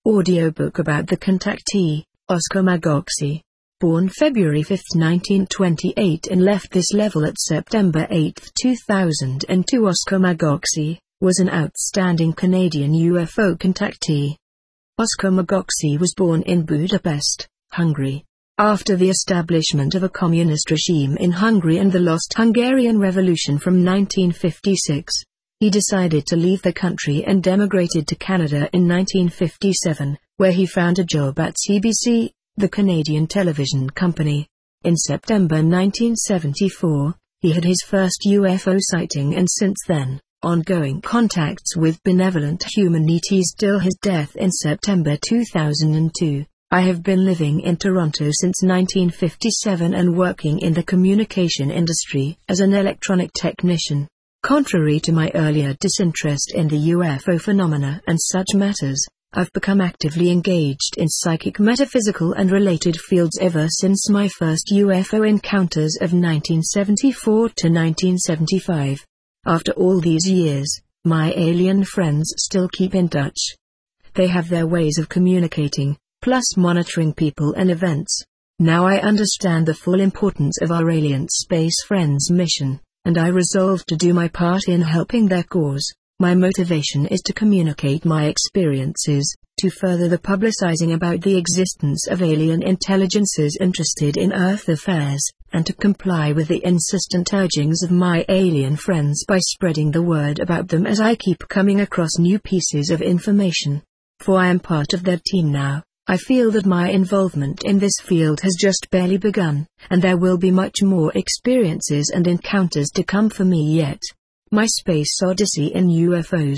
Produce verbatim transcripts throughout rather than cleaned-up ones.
Audiobook about the contactee, Oscar Magocsi. Born February fifth nineteen twenty-eight and left this level at September eighth two thousand two. Oscar Magocsi was an outstanding Canadian U F O contactee. Oscar Magocsi was born in Budapest, Hungary. After the establishment of a communist regime in Hungary and the lost Hungarian Revolution from nineteen fifty-six, he decided to leave the country and emigrated to Canada in nineteen fifty-seven, where he found a job at C B C, the Canadian television company. In September nineteen seventy-four, he had his first U F O sighting, and since then, ongoing contacts with benevolent humanities till his death in September two thousand two. I have been living in Toronto since nineteen fifty-seven and working in the communication industry as an electronic technician. Contrary to my earlier disinterest in the U F O phenomena and such matters, I've become actively engaged in psychic, metaphysical and related fields ever since my first U F O encounters of nineteen seventy-four to nineteen seventy-five. After all these years, my alien friends still keep in touch. They have their ways of communicating, plus monitoring people and events. Now I understand the full importance of our alien space friends' mission, and I resolved to do my part in helping their cause. My motivation is to communicate my experiences, to further the publicizing about the existence of alien intelligences interested in Earth affairs, and to comply with the insistent urgings of my alien friends by spreading the word about them as I keep coming across new pieces of information. For I am part of their team now. I feel that my involvement in this field has just barely begun, and there will be much more experiences and encounters to come for me yet. My Space Odyssey in U F Os,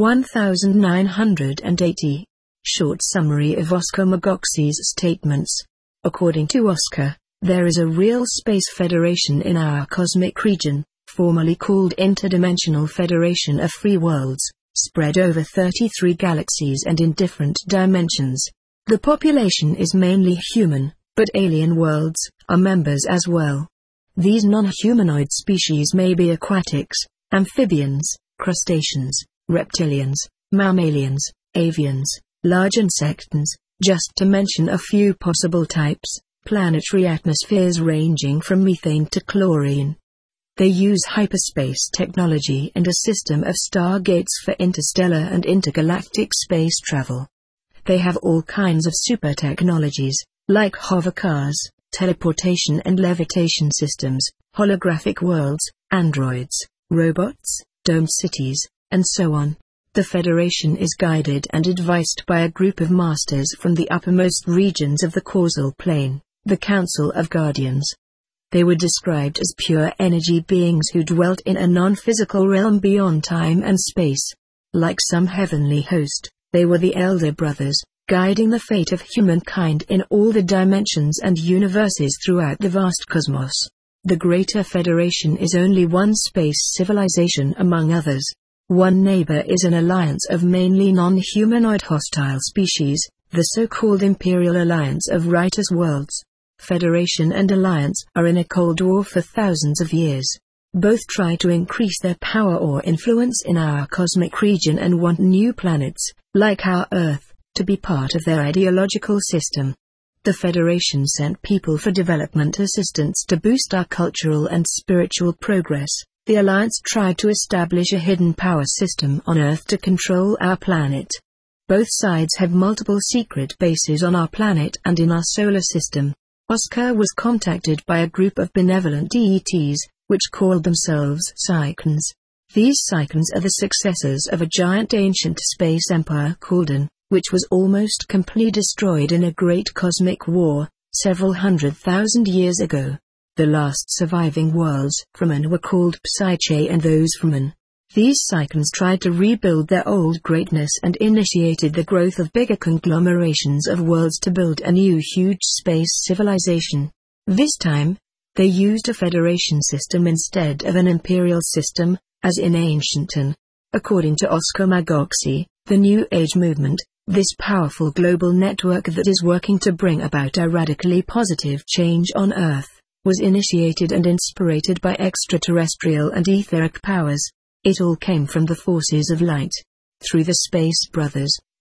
nineteen eighty. Short summary of Oscar Magoksi's statements. According to Oscar, there is a real space federation in our cosmic region, formerly called Interdimensional Federation of Free Worlds, spread over thirty-three galaxies and in different dimensions. The population is mainly human, but alien worlds are members as well. These non-humanoid species may be aquatics, amphibians, crustaceans, reptilians, mammalians, avians, large insectans, just to mention a few possible types, planetary atmospheres ranging from methane to chlorine. They use hyperspace technology and a system of stargates for interstellar and intergalactic space travel. They have all kinds of super technologies, like hover cars, teleportation and levitation systems, holographic worlds, androids, robots, domed cities, and so on. The Federation is guided and advised by a group of masters from the uppermost regions of the causal plane, the Council of Guardians. They were described as pure energy beings who dwelt in a non-physical realm beyond time and space. Like some heavenly host, they were the Elder Brothers, guiding the fate of humankind in all the dimensions and universes throughout the vast cosmos. The Greater Federation is only one space civilization among others. One neighbor is an alliance of mainly non-humanoid hostile species, the so-called Imperial Alliance of Righteous Worlds. Federation and Alliance are in a Cold War for thousands of years. Both try to increase their power or influence in our cosmic region and want new planets, like our Earth, to be part of their ideological system. The Federation sent people for development assistance to boost our cultural and spiritual progress. The Alliance tried to establish a hidden power system on Earth to control our planet. Both sides have multiple secret bases on our planet and in our solar system. Oscar was contacted by a group of benevolent deities, which called themselves Psychons. These Psychons are the successors of a giant ancient space empire called An, which was almost completely destroyed in a great cosmic war, several hundred thousand years ago. The last surviving worlds from An were called Psyche, and those from An. These Psychons tried to rebuild their old greatness and initiated the growth of bigger conglomerations of worlds to build a new huge space civilization. This time, they used a federation system instead of an imperial system, as in ancient An. According to Oscar Magocsi, the New Age movement, this powerful global network that is working to bring about a radically positive change on Earth, was initiated and inspired by extraterrestrial and etheric powers. It all came from the forces of light. Through the Space Brothers,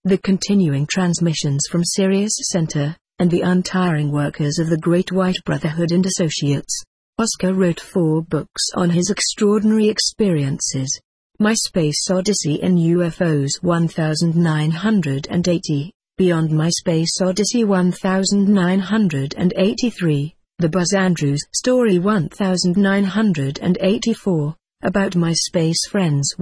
the continuing transmissions from Sirius Center, and the untiring workers of the Great White Brotherhood and Associates. Oscar wrote four books on his extraordinary experiences. My Space Odyssey and U F Os nineteen eighty, Beyond My Space Odyssey nineteen eighty-three, The Buzz Andrews Story nineteen eighty-four, About My Space Friends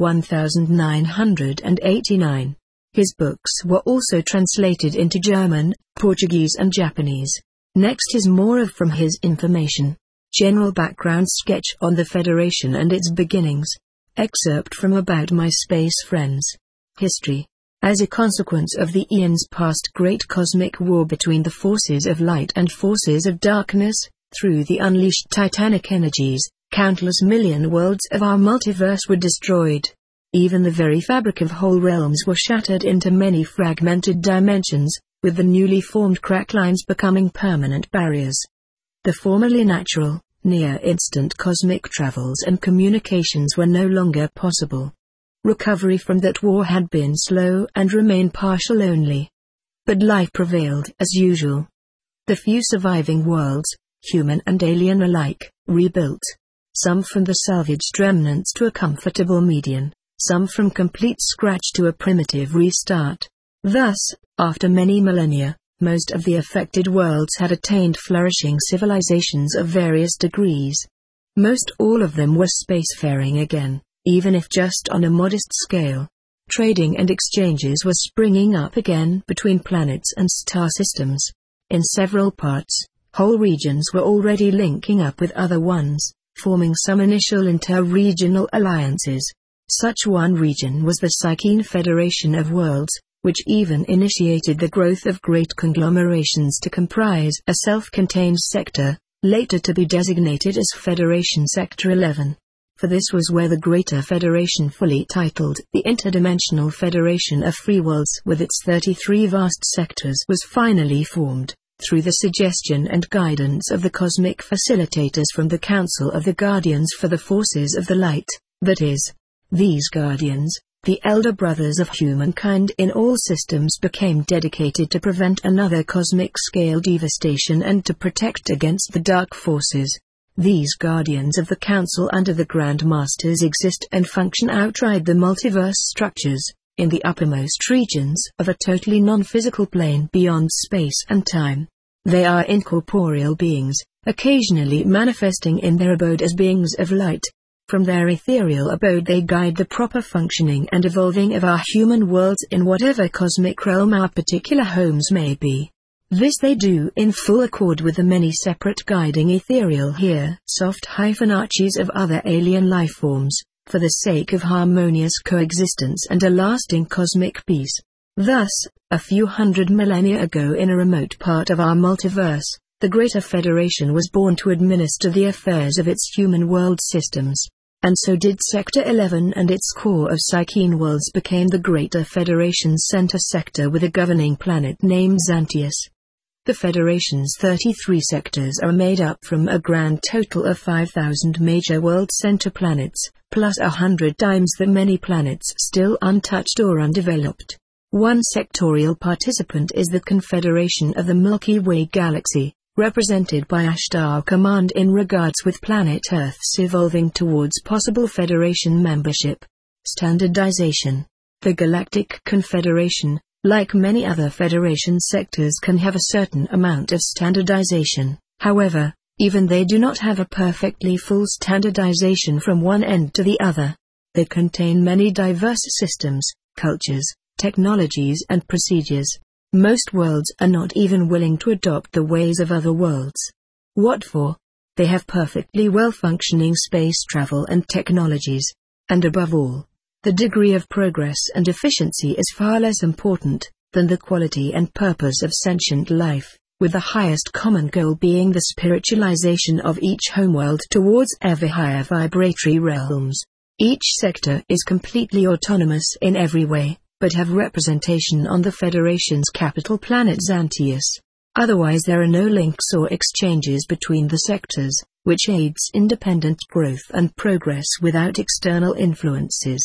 nineteen eighty-nine. His books were also translated into German, Portuguese and Japanese. Next is more of From His Information. General background sketch on the Federation and its beginnings. Excerpt from About My Space Friends. History. As a consequence of the eons past great cosmic war between the forces of light and forces of darkness, through the unleashed titanic energies, countless million worlds of our multiverse were destroyed. Even the very fabric of whole realms were shattered into many fragmented dimensions, with the newly formed crack lines becoming permanent barriers. The formerly natural, near-instant cosmic travels and communications were no longer possible. Recovery from that war had been slow and remained partial only. But life prevailed as usual. The few surviving worlds, human and alien alike, rebuilt. Some from the salvaged remnants to a comfortable median, some from complete scratch to a primitive restart. Thus, after many millennia, most of the affected worlds had attained flourishing civilizations of various degrees. Most all of them were spacefaring again, even if just on a modest scale. Trading and exchanges were springing up again between planets and star systems. In several parts, whole regions were already linking up with other ones, forming some initial inter-regional alliances. Such one region was the Psychene Federation of Worlds, which even initiated the growth of great conglomerations to comprise a self-contained sector, later to be designated as Federation Sector eleven. For this was where the Greater Federation, fully titled the Interdimensional Federation of Free Worlds with its thirty-three vast sectors, was finally formed, through the suggestion and guidance of the cosmic facilitators from the Council of the Guardians for the Forces of the Light, that is, these Guardians, the elder brothers of humankind in all systems, became dedicated to prevent another cosmic-scale devastation and to protect against the dark forces. These Guardians of the Council under the Grand Masters exist and function outside the multiverse structures, in the uppermost regions of a totally non-physical plane beyond space and time. They are incorporeal beings, occasionally manifesting in their abode as beings of light. From their ethereal abode they guide the proper functioning and evolving of our human worlds in whatever cosmic realm our particular homes may be. This they do in full accord with the many separate guiding ethereal here soft hyphen arches of other alien life forms, for the sake of harmonious coexistence and a lasting cosmic peace. Thus, a few hundred millennia ago in a remote part of our multiverse, the Greater Federation was born to administer the affairs of its human world systems. And so did Sector eleven, and its core of Psychene worlds became the Greater Federation's center sector with a governing planet named Xantius. The Federation's thirty-three sectors are made up from a grand total of five thousand major world center planets, plus a hundred times the many planets still untouched or undeveloped. One sectorial participant is the Confederation of the Milky Way Galaxy, represented by Ashtar Command in regards with planet Earth's evolving towards possible Federation membership. Standardization. The Galactic Confederation, like many other Federation sectors, can have a certain amount of standardization. However, even they do not have a perfectly full standardization from one end to the other. They contain many diverse systems, cultures, technologies and procedures. Most worlds are not even willing to adopt the ways of other worlds. What for? They have perfectly well-functioning space travel and technologies. And above all, the degree of progress and efficiency is far less important than the quality and purpose of sentient life, with the highest common goal being the spiritualization of each homeworld towards ever higher vibratory realms. Each sector is completely autonomous in every way, but have representation on the Federation's capital planet Xantius. Otherwise there are no links or exchanges between the sectors, which aids independent growth and progress without external influences.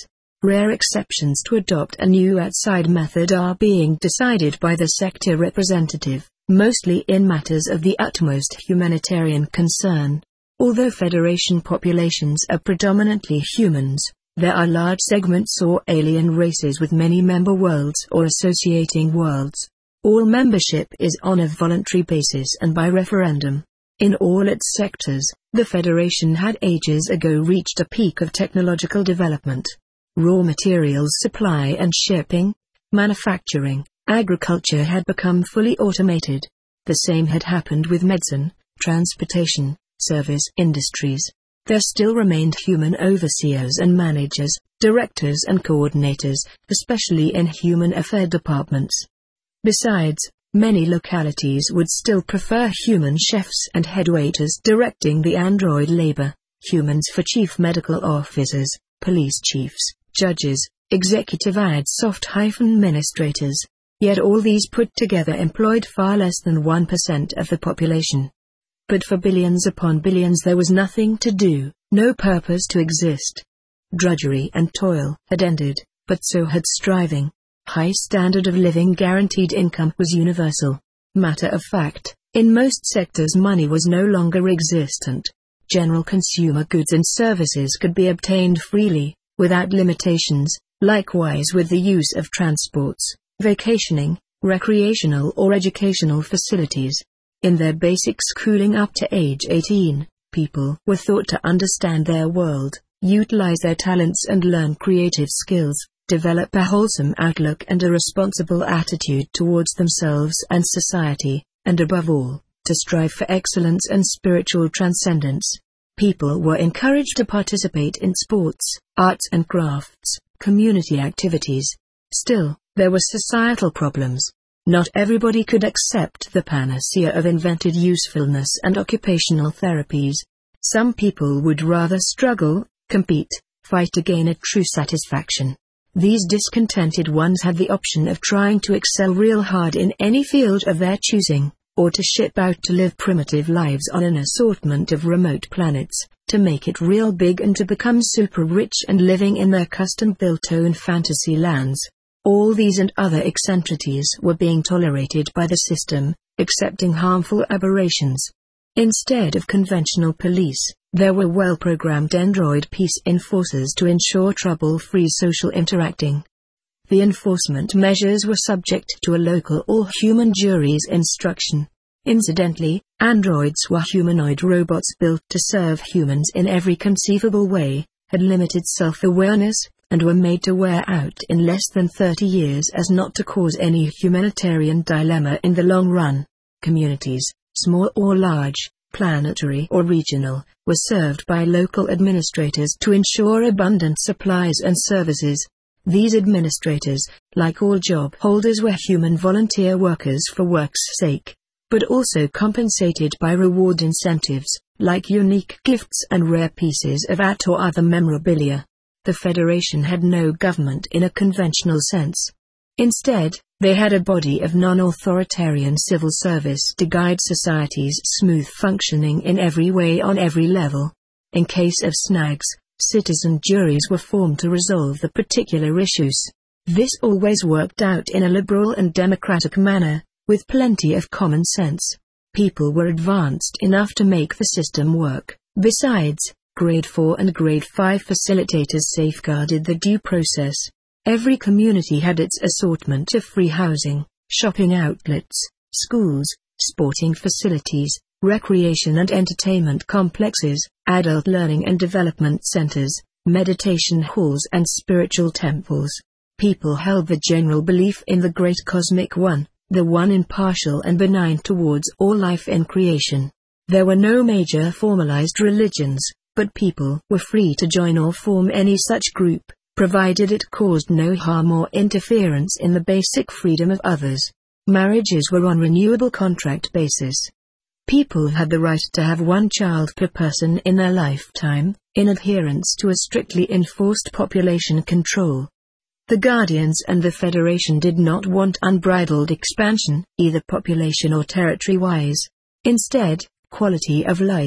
Rare exceptions to adopt a new outside method are being decided by the sector representative, mostly in matters of the utmost humanitarian concern. Although Federation populations are predominantly humans, there are large segments or alien races with many member worlds or associating worlds. All membership is on a voluntary basis and by referendum. In all its sectors, the Federation had ages ago reached a peak of technological development. Raw materials supply and shipping, manufacturing, agriculture had become fully automated. The same had happened with medicine, transportation, service industries. There still remained human overseers and managers, directors and coordinators, especially in human affairs departments. Besides, many localities would still prefer human chefs and headwaiters directing the android labor, humans for chief medical officers, police chiefs, judges, executive ad soft-administrators. Yet all these put together employed far less than one percent of the population. But for billions upon billions there was nothing to do, no purpose to exist. Drudgery and toil had ended, but so had striving. High standard of living guaranteed income was universal. Matter of fact, in most sectors money was no longer existent. General consumer goods and services could be obtained freely, without limitations, likewise with the use of transports, vacationing, recreational or educational facilities. In their basic schooling up to age eighteen, people were taught to understand their world, utilize their talents and learn creative skills, develop a wholesome outlook and a responsible attitude towards themselves and society, and above all, to strive for excellence and spiritual transcendence. People were encouraged to participate in sports, arts and crafts, community activities. Still, there were societal problems. Not everybody could accept the panacea of invented usefulness and occupational therapies. Some people would rather struggle, compete, fight to gain a true satisfaction. These discontented ones had the option of trying to excel real hard in any field of their choosing, or to ship out to live primitive lives on an assortment of remote planets, to make it real big and to become super rich and living in their custom-built own fantasy lands. All these and other eccentricities were being tolerated by the system, accepting harmful aberrations. Instead of conventional police, there were well-programmed android peace enforcers to ensure trouble-free social interacting. The enforcement measures were subject to a local all-human jury's instruction. Incidentally, androids were humanoid robots built to serve humans in every conceivable way, had limited self-awareness, and were made to wear out in less than thirty years as not to cause any humanitarian dilemma in the long run. Communities, small or large, planetary or regional, were served by local administrators to ensure abundant supplies and services. These administrators, like all job holders, were human volunteer workers for work's sake, but also compensated by reward incentives, like unique gifts and rare pieces of art or other memorabilia. The Federation had no government in a conventional sense. Instead, they had a body of non-authoritarian civil service to guide society's smooth functioning in every way on every level. In case of snags, citizen juries were formed to resolve the particular issues. This always worked out in a liberal and democratic manner, with plenty of common sense. People were advanced enough to make the system work. Besides, Grade four and Grade five facilitators safeguarded the due process. Every community had its assortment of free housing, shopping outlets, schools, sporting facilities, recreation and entertainment complexes, adult learning and development centers, meditation halls and spiritual temples. People held the general belief in the great cosmic one, the one impartial and benign towards all life in creation. There were no major formalized religions, but people were free to join or form any such group, provided it caused no harm or interference in the basic freedom of others. Marriages were on renewable contract basis. People had the right to have one child per person in their lifetime, in adherence to a strictly enforced population control. The Guardians and the Federation did not want unbridled expansion, either population or territory-wise. Instead, quality of life,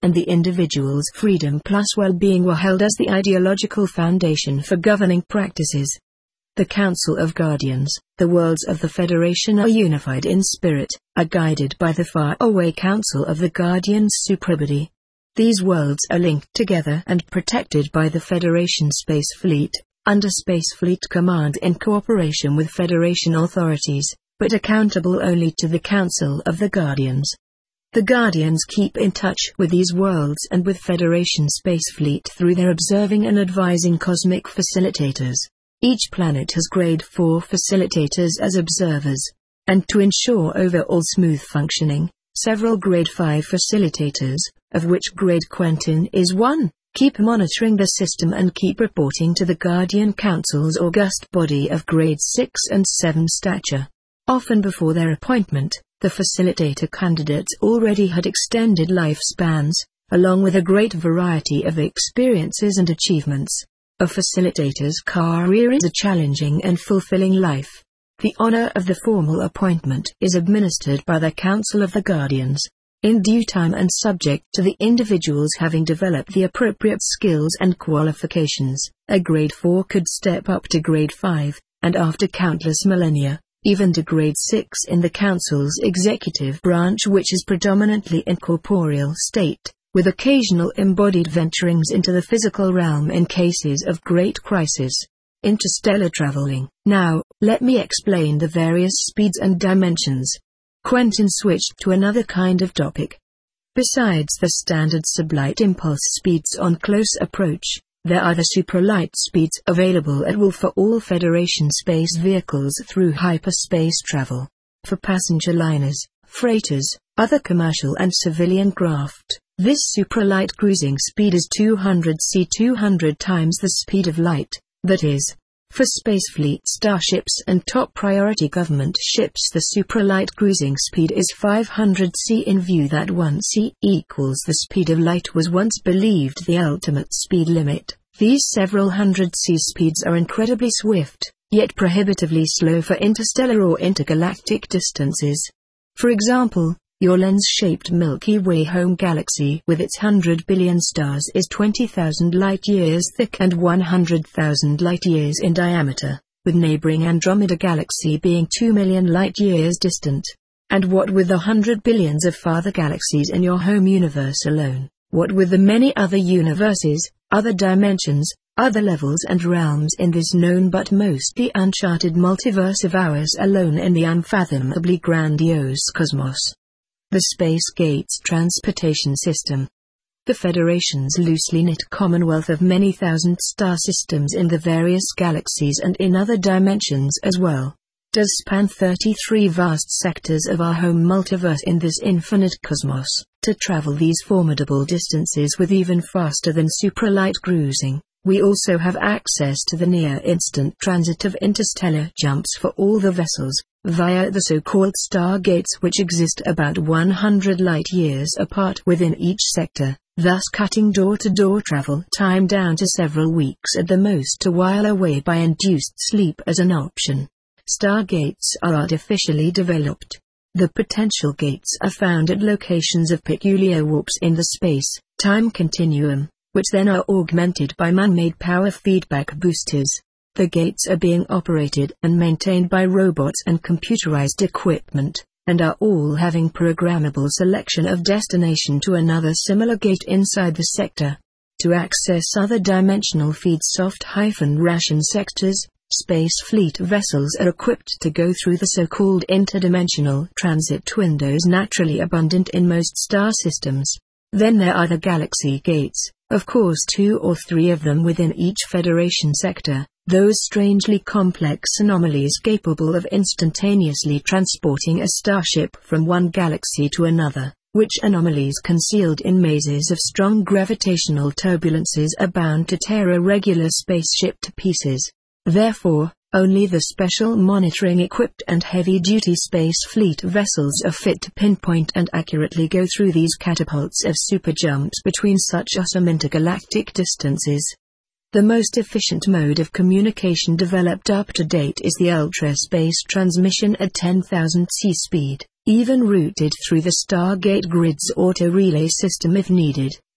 and the individual's freedom plus well-being were held as the ideological foundation for governing practices. The Council of Guardians, the worlds of the Federation are unified in spirit, are guided by the far-away Council of the Guardians' suprabody. These worlds are linked together and protected by the Federation Space Fleet, under Space Fleet Command in cooperation with Federation authorities, but accountable only to the Council of the Guardians. The Guardians keep in touch with these worlds and with Federation Space Fleet through their observing and advising cosmic facilitators. Each planet has grade four facilitators as observers. And to ensure overall smooth functioning, several grade five facilitators, of which grade Quentin is one, keep monitoring the system and keep reporting to the Guardian Council's august body of grade six and seven stature. Often before their appointment, the facilitator candidates already had extended lifespans, along with a great variety of experiences and achievements. A facilitator's career is a challenging and fulfilling life. The honor of the formal appointment is administered by the Council of the Guardians. In due time and subject to the individuals having developed the appropriate skills and qualifications, a grade four could step up to grade five, and after countless millennia, even to grade six in the Council's executive branch, which is predominantly in corporeal state, with occasional embodied venturings into the physical realm in cases of great crisis. Interstellar traveling. Now, let me explain the various speeds and dimensions. Quentin switched to another kind of topic. Besides the standard sublight impulse speeds on close approach, there are the supralight speeds available at will for all Federation space vehicles through hyperspace travel. For passenger liners, freighters, other commercial and civilian craft, this supralight cruising speed is two hundred C, two hundred times the speed of light, that is. For space fleet starships and top priority government ships, the supralight cruising speed is five hundred C. In view that one C equals the speed of light was once believed the ultimate speed limit, these several hundred C speeds are incredibly swift, yet prohibitively slow for interstellar or intergalactic distances. For example, your lens-shaped Milky Way home galaxy with its one hundred billion stars is twenty thousand light-years thick and one hundred thousand light-years in diameter, with neighboring Andromeda galaxy being two million light-years distant. And what with the hundred billions of farther galaxies in your home universe alone? What with the many other universes, other dimensions, other levels and realms in this known but mostly uncharted multiverse of ours alone in the unfathomably grandiose cosmos? The Space Gates Transportation System. The Federation's loosely knit commonwealth of many thousand star systems in the various galaxies and in other dimensions as well, does span thirty-three vast sectors of our home multiverse in this infinite cosmos. To travel these formidable distances with even faster than supralight cruising, we also have access to the near-instant transit of interstellar jumps for all the vessels, via the so-called stargates, which exist about one hundred light-years apart within each sector, thus cutting door-to-door travel time down to several weeks at the most, to while away by induced sleep as an option. Stargates are artificially developed. The potential gates are found at locations of peculiar warps in the space-time continuum, which then are augmented by man-made power feedback boosters. The gates are being operated and maintained by robots and computerized equipment, and are all having programmable selection of destination to another similar gate inside the sector. To access other dimensional feed soft-ration sectors, space fleet vessels are equipped to go through the so-called interdimensional transit windows naturally abundant in most star systems. Then there are the galaxy gates, of course two or three of them within each Federation sector. Those strangely complex anomalies capable of instantaneously transporting a starship from one galaxy to another, which anomalies concealed in mazes of strong gravitational turbulences are bound to tear a regular spaceship to pieces. Therefore, only the special monitoring-equipped and heavy-duty space fleet vessels are fit to pinpoint and accurately go through these catapults of super-jumps between such awesome intergalactic distances. The most efficient mode of communication developed up to date is the ultra-space transmission at ten thousand C speed, even routed through the Stargate Grid's auto-relay system if needed.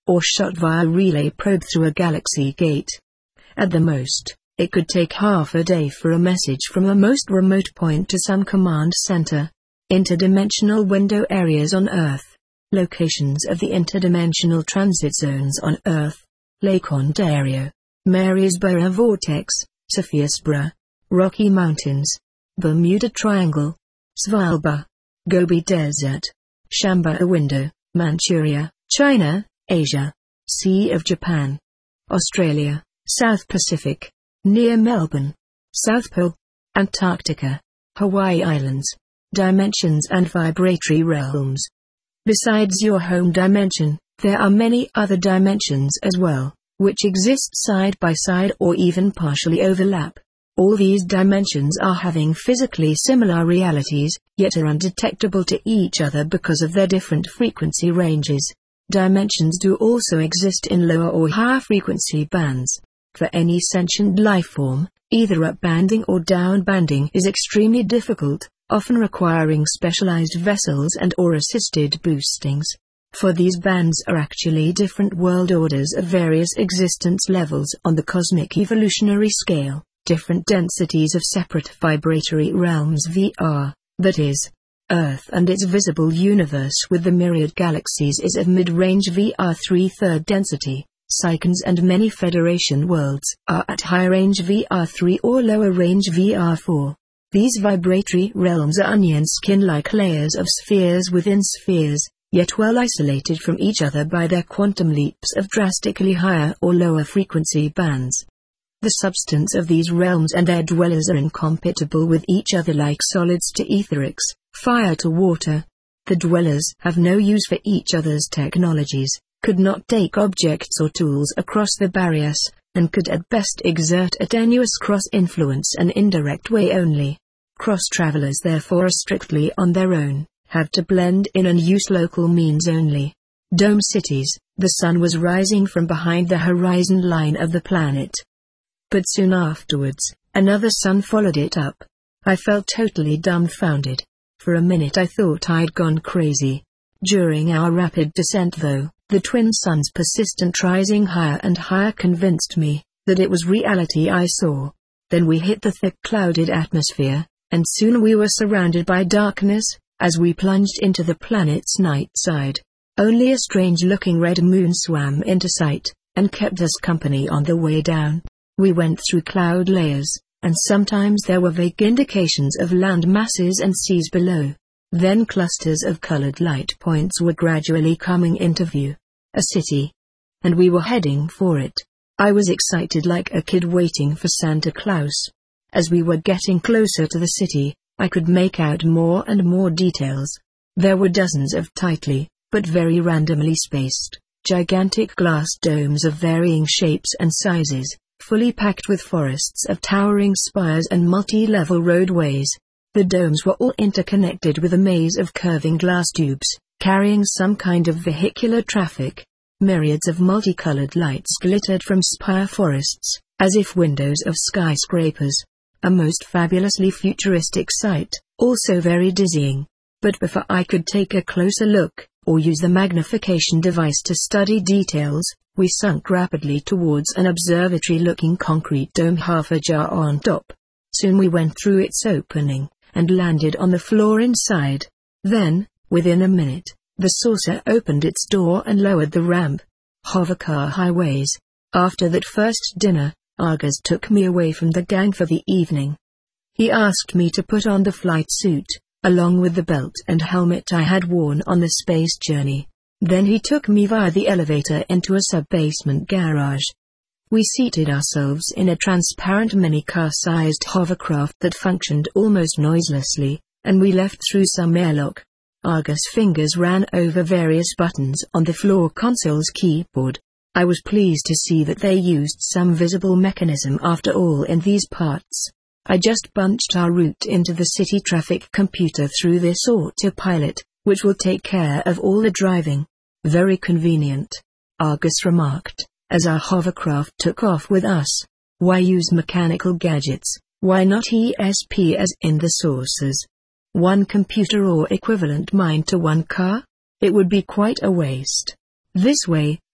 or shot via relay probe through a galaxy gate. At the most, it could take half a day for a message from a most remote point to some command center. Interdimensional window areas on Earth. Locations of the interdimensional transit zones on Earth: Lake Ontario, Marysborough Vortex, Sophiasborough, Rocky Mountains, Bermuda Triangle, Svalbard, Gobi Desert, Shamba Window, Manchuria, China, Asia, Sea of Japan, Australia, South Pacific, near Melbourne, South Pole, Antarctica, Hawaii Islands. Dimensions and vibratory realms. Besides your home dimension, there are many other dimensions as well, which exist side by side or even partially overlap. All these dimensions are having physically similar realities, yet are undetectable to each other because of their different frequency ranges. Dimensions do also exist in lower or higher frequency bands. For any sentient life form, either up-banding or down-banding is extremely difficult, often requiring specialized vessels and or assisted boostings. For these bands are actually different world orders of various existence levels on the cosmic evolutionary scale, different densities of separate vibratory realms V R, that is, Earth and its visible universe with the myriad galaxies is of mid-range V R three-third density. Cycons and many Federation worlds are at high-range V R three or lower-range V R four. These vibratory realms are onion skin-like layers of spheres within spheres, yet well isolated from each other by their quantum leaps of drastically higher or lower frequency bands. The substance of these realms and their dwellers are incompatible with each other like solids to etherics, fire to water. The dwellers have no use for each other's technologies, could not take objects or tools across the barriers, and could at best exert a tenuous cross-influence an indirect way only. Cross-travelers therefore are strictly on their own, have to blend in and use local means only. Dome cities, the sun was rising from behind the horizon line of the planet. But soon afterwards, another sun followed it up. I felt totally dumbfounded. For a minute I thought I'd gone crazy. During our rapid descent though, the twin suns' persistent rising higher and higher convinced me that it was reality I saw. Then we hit the thick clouded atmosphere, and soon we were surrounded by darkness, as we plunged into the planet's night side. Only a strange-looking red moon swam into sight, and kept us company on the way down. We went through cloud layers, and sometimes there were vague indications of land masses and seas below. Then clusters of colored light points were gradually coming into view. A city. And we were heading for it. I was excited like a kid waiting for Santa Claus. As we were getting closer to the city, I could make out more and more details. There were dozens of tightly, but very randomly spaced, gigantic glass domes of varying shapes and sizes, fully packed with forests of towering spires and multi-level roadways. The domes were all interconnected with a maze of curving glass tubes, carrying some kind of vehicular traffic. Myriads of multicolored lights glittered from spire forests, as if windows of skyscrapers. A most fabulously futuristic sight, also very dizzying. But before I could take a closer look, or use the magnification device to study details, we sunk rapidly towards an observatory-looking concrete dome half ajar on top. Soon we went through its opening, and landed on the floor inside. Then, within a minute, the saucer opened its door and lowered the ramp. Hovercar highways. After that first dinner, Argus took me away from the gang for the evening. He asked me to put on the flight suit, along with the belt and helmet I had worn on the space journey. Then he took me via the elevator into a sub-basement garage. We seated ourselves in a transparent mini-car-sized hovercraft that functioned almost noiselessly, and we left through some airlock. Argus' fingers ran over various buttons on the floor console's keyboard. I was pleased to see that they used some visible mechanism after all in these parts. I just punched our route into the city traffic computer through this autopilot, which will take care of all the driving. Very convenient, Argus remarked, as our hovercraft took off with us. Why use mechanical gadgets? Why not E S P as in the sources? One computer or equivalent mind to one car? It would be quite a waste. This way,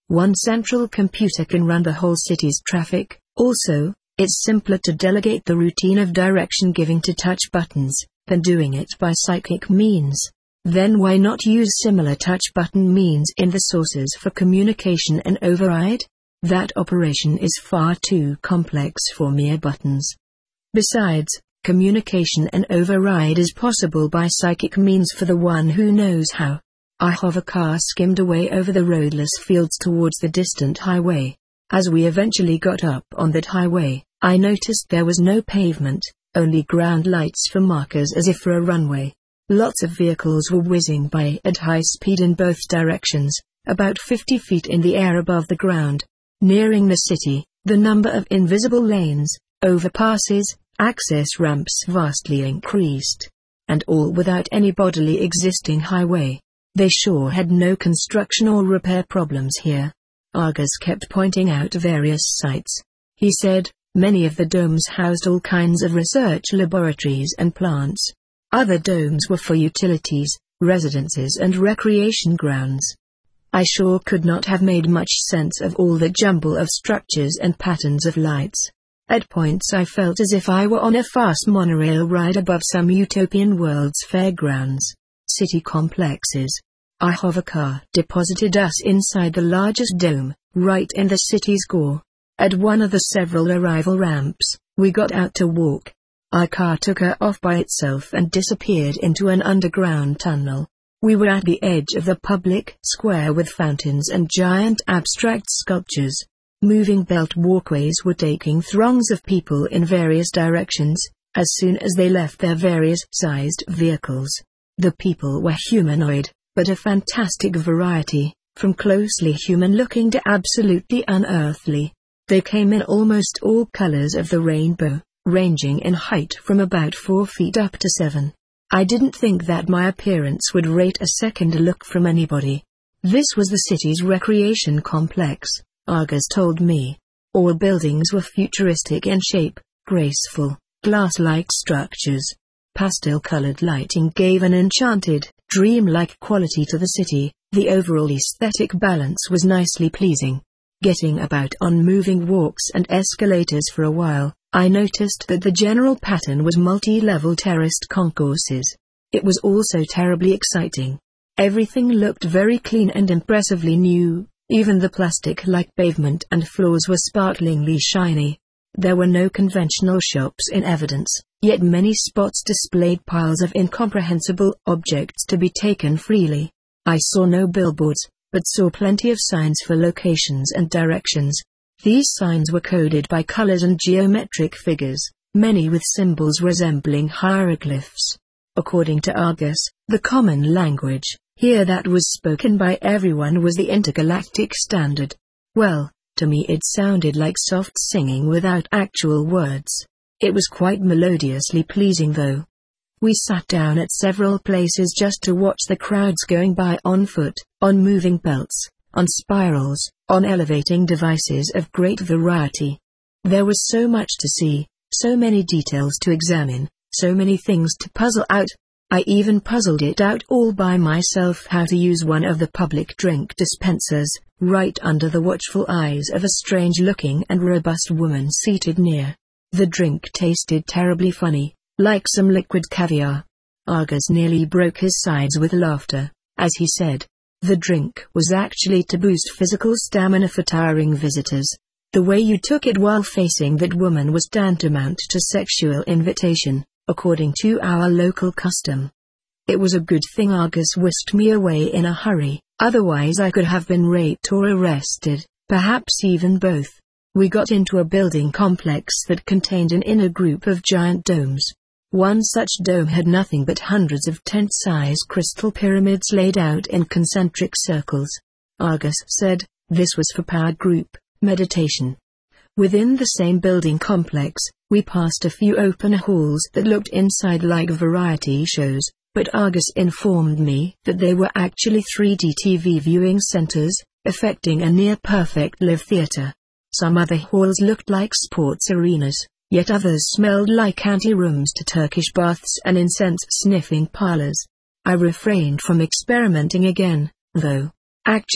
One central computer can run the whole city's traffic. Also, it's simpler to delegate the routine of direction giving to touch buttons than doing it by psychic means. Then why not use similar touch button means in the sources for communication and override? That operation is far too complex for mere buttons. Besides, communication and override is possible by psychic means for the one who knows how. Our hover car skimmed away over the roadless fields towards the distant highway. As we eventually got up on that highway, I noticed there was no pavement, only ground lights for markers as if for a runway. Lots of vehicles were whizzing by at high speed in both directions, about fifty feet in the air above the ground. Nearing the city, the number of invisible lanes, overpasses, access ramps vastly increased. And all without any bodily existing highway. They sure had no construction or repair problems here. Argus kept pointing out various sites. He said, many of the domes housed all kinds of research laboratories and plants. Other domes were for utilities, residences and recreation grounds. I sure could not have made much sense of all the jumble of structures and patterns of lights. At points I felt as if I were on a fast monorail ride above some utopian world's fairgrounds. City complexes. Our hovercar deposited us inside the largest dome, right in the city's core. At one of the several arrival ramps, we got out to walk. Our car took her off by itself and disappeared into an underground tunnel. We were at the edge of the public square with fountains and giant abstract sculptures. Moving belt walkways were taking throngs of people in various directions, as soon as they left their various sized vehicles. The people were humanoid, but a fantastic variety, from closely human-looking to absolutely unearthly. They came in almost all colors of the rainbow, ranging in height from about four feet up to seven. I didn't think that my appearance would rate a second look from anybody. This was the city's recreation complex, Argus told me. All buildings were futuristic in shape, graceful, glass-like structures. Pastel-colored lighting gave an enchanted, dream-like quality to the city. The overall aesthetic balance was nicely pleasing. Getting about on moving walks and escalators for a while, I noticed that the general pattern was multi-level terraced concourses. It was also terribly exciting. Everything looked very clean and impressively new, even the plastic-like pavement and floors were sparklingly shiny. There were no conventional shops in evidence, yet many spots displayed piles of incomprehensible objects to be taken freely. I saw no billboards, but saw plenty of signs for locations and directions. These signs were coded by colors and geometric figures, many with symbols resembling hieroglyphs. According to Argus, the common language, here that was spoken by everyone was the intergalactic standard. Well, to me it sounded like soft singing without actual words. It was quite melodiously pleasing though. We sat down at several places just to watch the crowds going by on foot, on moving belts, on spirals, on elevating devices of great variety. There was so much to see, so many details to examine, so many things to puzzle out. I even puzzled it out all by myself how to use one of the public drink dispensers, right under the watchful eyes of a strange-looking and robust woman seated near. The drink tasted terribly funny, like some liquid caviar. Argus nearly broke his sides with laughter, as he said, the drink was actually to boost physical stamina for tiring visitors. The way you took it while facing that woman was tantamount to sexual invitation, according to our local custom. It was a good thing Argus whisked me away in a hurry, otherwise I could have been raped or arrested, perhaps even both. We got into a building complex that contained an inner group of giant domes. One such dome had nothing but hundreds of tent-sized crystal pyramids laid out in concentric circles. Argus said, this was for power group meditation. Within the same building complex, we passed a few open halls that looked inside like variety shows, but Argus informed me that they were actually three D T V viewing centers, affecting a near-perfect live theater. Some other halls looked like sports arenas, yet others smelled like ante-rooms to Turkish baths and incense-sniffing parlors. I refrained from experimenting again, though. Actually,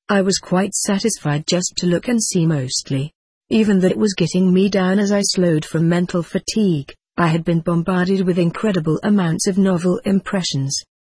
I was quite satisfied just to look and see mostly. Even that it was getting me down as I slowed from mental fatigue. I had been bombarded with incredible amounts of novel impressions.